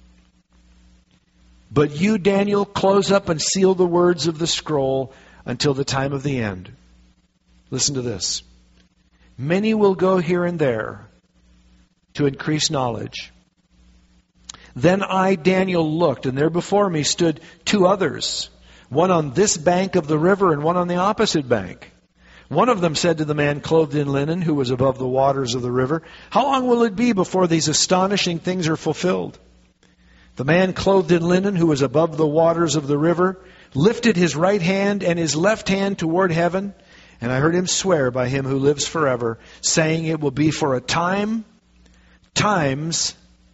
But you, Daniel, close up and seal the words of the scroll until the time of the end. Listen to this. Many will go here and there to increase knowledge. Then I, Daniel, looked, and there before me stood two others, one on this bank of the river and one on the opposite bank. One of them said to the man clothed in linen, who was above the waters of the river, "How long will it be before these astonishing things are fulfilled?" The man clothed in linen, who was above the waters of the river, lifted his right hand and his left hand toward heaven, and I heard him swear by him who lives forever, saying, "It will be for a time, times,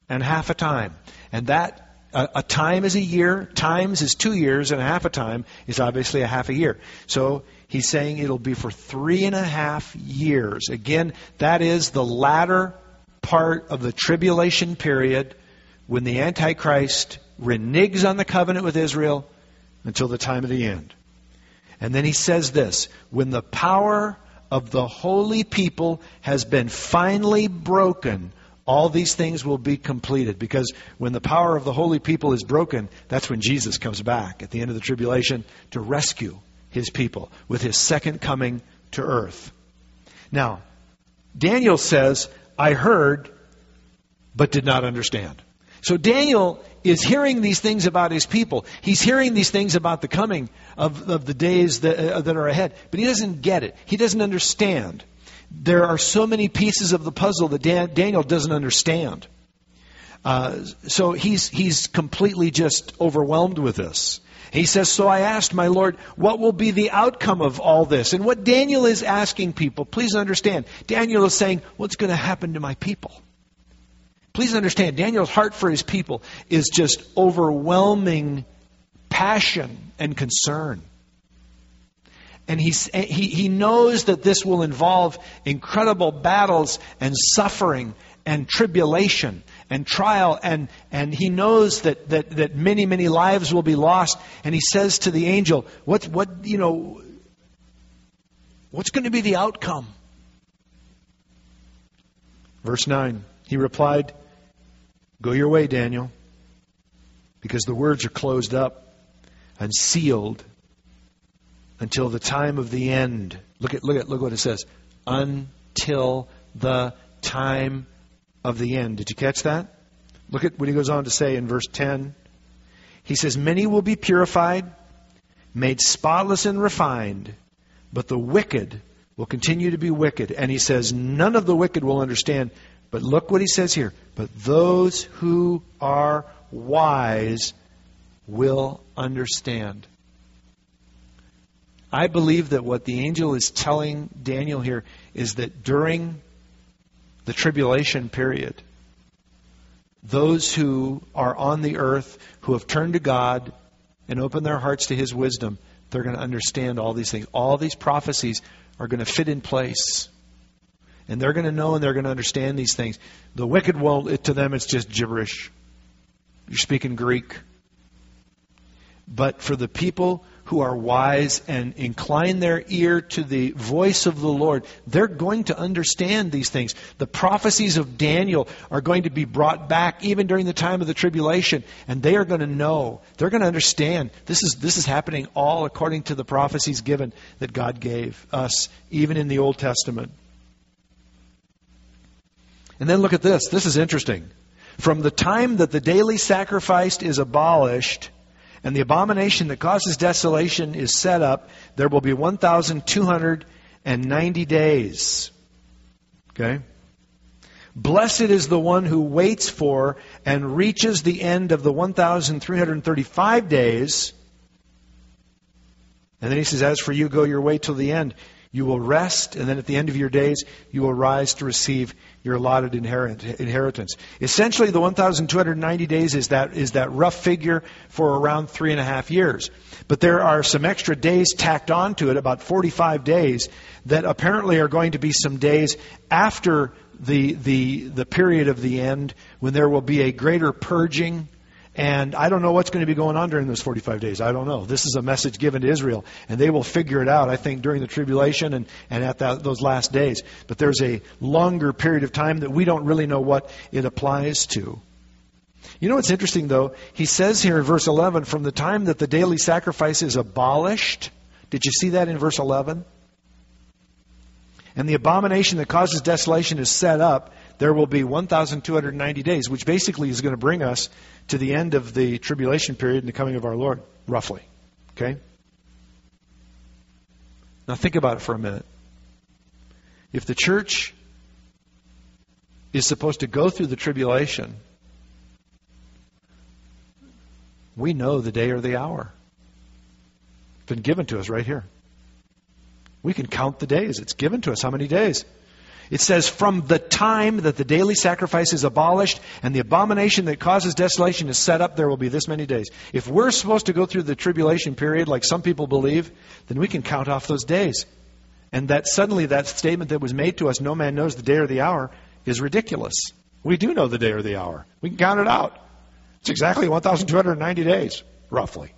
and half a time. And that, a, a time is a year, times is two years, and a half a time is obviously a half a year. So he's saying it'll be for three and a half years. Again, that is the latter part of the tribulation period when the Antichrist reneges on the covenant with Israel until the time of the end. And then he says this, when the power of the holy people has been finally broken, all these things will be completed. Because when the power of the holy people is broken, that's when Jesus comes back at the end of the tribulation to rescue his people with his second coming to earth. Now, Daniel says, I heard, but did not understand. So Daniel is hearing these things about his people. He's hearing these things about the coming of, of the days that, uh, that are ahead. But he doesn't get it. He doesn't understand. There are so many pieces of the puzzle that Dan, Daniel doesn't understand. Uh, so he's he's completely just overwhelmed with this. He says, so I asked my Lord, what will be the outcome of all this? And what Daniel is asking people, please understand, Daniel is saying, what's going to happen to my people? Please understand, Daniel's heart for his people is just overwhelming passion and concern. And he's, he, he knows that this will involve incredible battles and suffering and tribulation and trial. And, and he knows that, that, that many, many lives will be lost. And he says to the angel, what, what, you know, what's going to be the outcome? Verse nine, he replied, go your way, Daniel, because the words are closed up and sealed until the time of the end. Look at look at look what it says. Until the time of the end. Did you catch that? Look at what he goes on to say in verse ten. He says, many will be purified, made spotless and refined, but the wicked will continue to be wicked. And he says, none of the wicked will understand. But look what he says here. But those who are wise will understand. I believe that what the angel is telling Daniel here is that during the tribulation period, those who are on the earth, who have turned to God and opened their hearts to His wisdom, they're going to understand all these things. All these prophecies are going to fit in place. And they're going to know and they're going to understand these things. The wicked won't, to them it's just gibberish. You're speaking Greek. But for the people who are wise and incline their ear to the voice of the Lord, they're going to understand these things. The prophecies of Daniel are going to be brought back even during the time of the tribulation, and they are going to know. They're going to understand. This is this is happening all according to the prophecies given that God gave us, even in the Old Testament. And then look at this. This is interesting. From the time that the daily sacrifice is abolished and the abomination that causes desolation is set up, there will be one thousand two hundred ninety days. Okay? Blessed is the one who waits for and reaches the end of the one thousand three hundred thirty-five days. And then he says, as for you, go your way till the end. You will rest, and then at the end of your days, you will rise to receive your allotted inheritance. Essentially, the one thousand two hundred ninety days is that is that rough figure for around three and a half years. But there are some extra days tacked onto it, about forty-five days, that apparently are going to be some days after the the the period of the end, when there will be a greater purging. And I don't know what's going to be going on during those forty-five days. I don't know. This is a message given to Israel, and they will figure it out, I think, during the tribulation and, and at that, those last days. But there's a longer period of time that we don't really know what it applies to. You know what's interesting, though? He says here in verse eleven, from the time that the daily sacrifice is abolished. Did you see that in verse eleven? And the abomination that causes desolation is set up. There will be one thousand two hundred ninety days, which basically is going to bring us to the end of the tribulation period and the coming of our Lord, roughly. Okay? Now think about it for a minute. If the church is supposed to go through the tribulation, we know the day or the hour. It's been given to us right here. We can count the days. It's given to us. How many days? It says, from the time that the daily sacrifice is abolished and the abomination that causes desolation is set up, there will be this many days. If we're supposed to go through the tribulation period like some people believe, then we can count off those days. And that suddenly that statement that was made to us, no man knows the day or the hour, is ridiculous. We do know the day or the hour. We can count it out. It's exactly one thousand two hundred ninety days, roughly.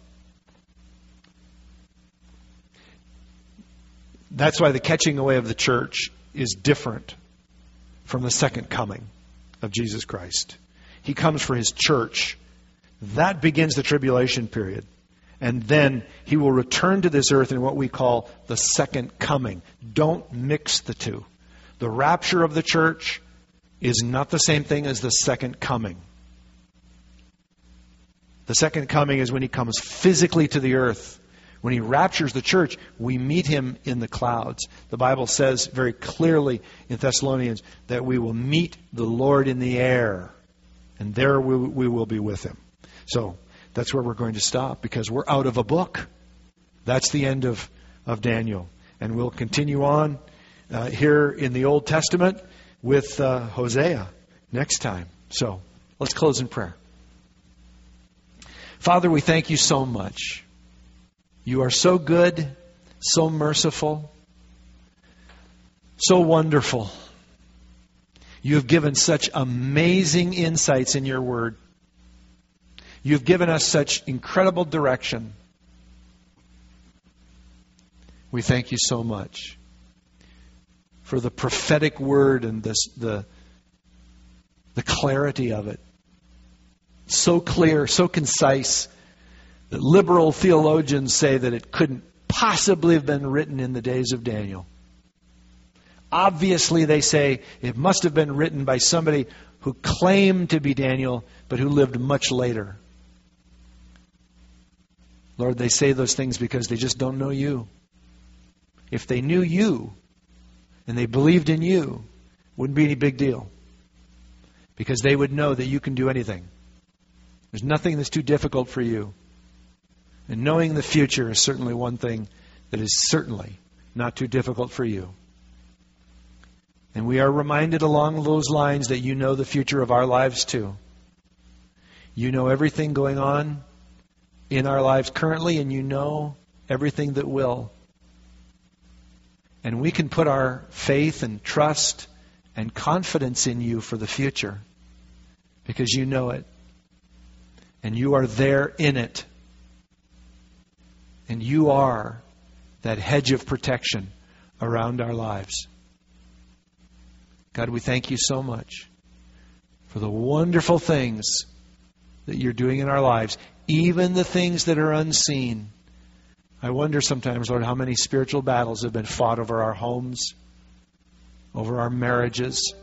That's why the catching away of the church is different from the second coming of Jesus Christ. He comes for His church. That begins the tribulation period. And then He will return to this earth in what we call the second coming. Don't mix the two. The rapture of the church is not the same thing as the second coming. The second coming is when He comes physically to the earth. When He raptures the church, we meet Him in the clouds. The Bible says very clearly in Thessalonians that we will meet the Lord in the air. And there we, we will be with Him. So that's where we're going to stop because we're out of a book. That's the end of, of Daniel. And we'll continue on uh, here in the Old Testament with uh, Hosea next time. So let's close in prayer. Father, we thank You so much. You are so good, so merciful, so wonderful. You have given such amazing insights in Your Word. You've given us such incredible direction. We thank You so much for the prophetic word and this, the, the clarity of it. So clear, so concise, that liberal theologians say that it couldn't possibly have been written in the days of Daniel. Obviously, they say it must have been written by somebody who claimed to be Daniel, but who lived much later. Lord, they say those things because they just don't know You. If they knew You and they believed in You, it wouldn't be any big deal. Because they would know that You can do anything. There's nothing that's too difficult for You. And knowing the future is certainly one thing that is certainly not too difficult for You. And we are reminded along those lines that You know the future of our lives too. You know everything going on in our lives currently, and You know everything that will. And we can put our faith and trust and confidence in You for the future because You know it. And You are there in it. And You are that hedge of protection around our lives. God, we thank You so much for the wonderful things that You're doing in our lives, even the things that are unseen. I wonder sometimes, Lord, how many spiritual battles have been fought over our homes, over our marriages,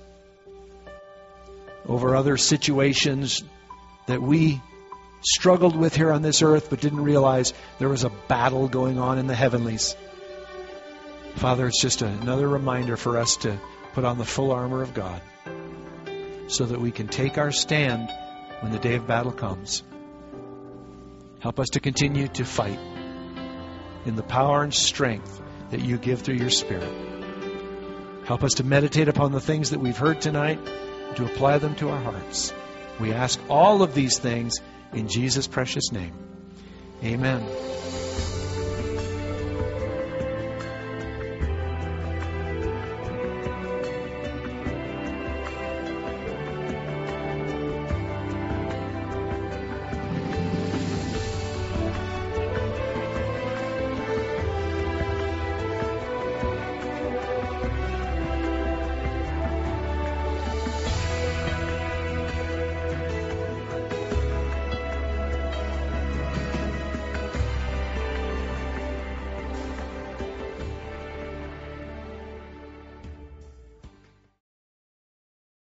over other situations that we struggled with here on this earth but didn't realize there was a battle going on in the heavenlies. Father, it's just another reminder for us to put on the full armor of God so that we can take our stand when the day of battle comes. Help us to continue to fight in the power and strength that You give through Your Spirit. Help us to meditate upon the things that we've heard tonight and to apply them to our hearts. We ask all of these things in Jesus' precious name. Amen.